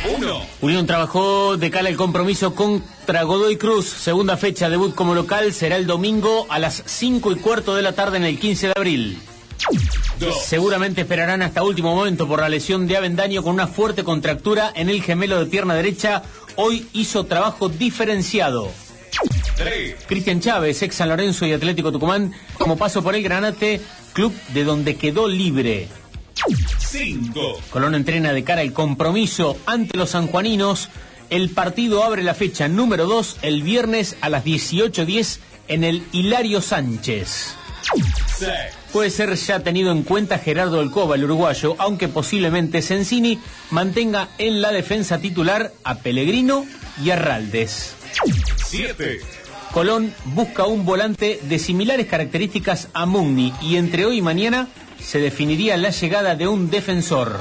1. Unión trabajó de cara al compromiso contra Godoy Cruz. Segunda fecha, debut como local, será el domingo a las 5:15 de la tarde en el 15 de abril. 2. Seguramente esperarán hasta último momento por la lesión de Avendaño con una fuerte contractura en el gemelo de pierna derecha. Hoy hizo trabajo diferenciado. 3. Cristian Chávez, ex San Lorenzo y Atlético Tucumán, como paso por el Granate, club de donde quedó libre. 5. Colón entrena de cara al compromiso ante los sanjuaninos. El partido abre la fecha número 2 el viernes a las 18:10 en el Hilario Sánchez. 6. Puede ser ya tenido en cuenta Gerardo Alcoba, el uruguayo, aunque posiblemente Sensini mantenga en la defensa titular a Pellegrino y a Raldes. 7. Colón busca un volante de similares características a Mugni y entre hoy y mañana se definiría la llegada de un defensor.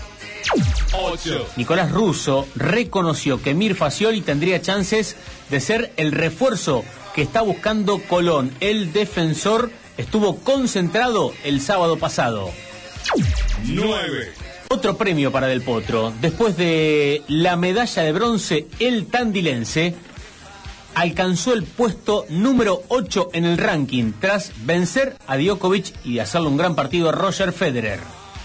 8. Nicolás Russo reconoció que Mir Facioli tendría chances de ser el refuerzo que está buscando Colón. El defensor estuvo concentrado el sábado pasado. 9. Otro premio para Del Potro. Después de la medalla de bronce, el tandilense alcanzó el puesto número 8 en el ranking tras vencer a Djokovic y hacerle un gran partido a Roger Federer.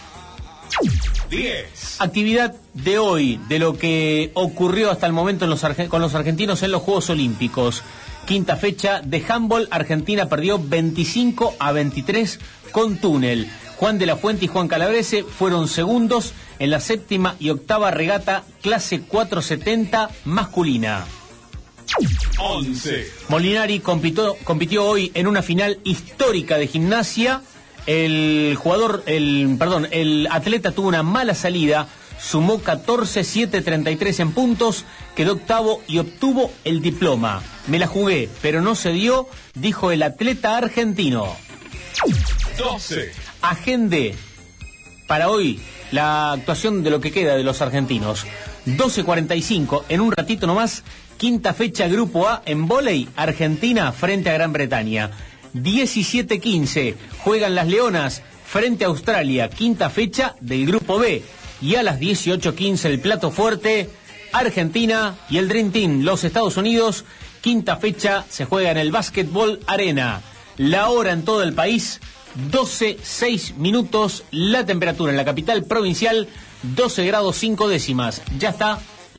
10. Actividad de hoy, de lo que ocurrió hasta el momento con los argentinos en los Juegos Olímpicos. Quinta fecha de handball, Argentina perdió 25-23 con Túnel. Juan de la Fuente y Juan Calabrese fueron segundos en la séptima y octava regata clase 470 masculina. 11. Molinari compitió hoy en una final histórica de gimnasia. El atleta tuvo una mala salida, sumó 14-7-33 en puntos, quedó octavo y obtuvo el diploma. Me la jugué, pero no se dio, dijo el atleta argentino. 12. Agende para hoy la actuación de lo que queda de los argentinos. 12:45, en un ratito nomás, quinta fecha Grupo A en vóley, Argentina frente a Gran Bretaña. 17:15, juegan las Leonas frente a Australia, quinta fecha del Grupo B. Y a las 18:15 el plato fuerte, Argentina y el Dream Team, los Estados Unidos, quinta fecha se juega en el Básquetbol Arena. La hora en todo el país, 12:06, la temperatura en la capital provincial, 12 grados 5 décimas. Ya está.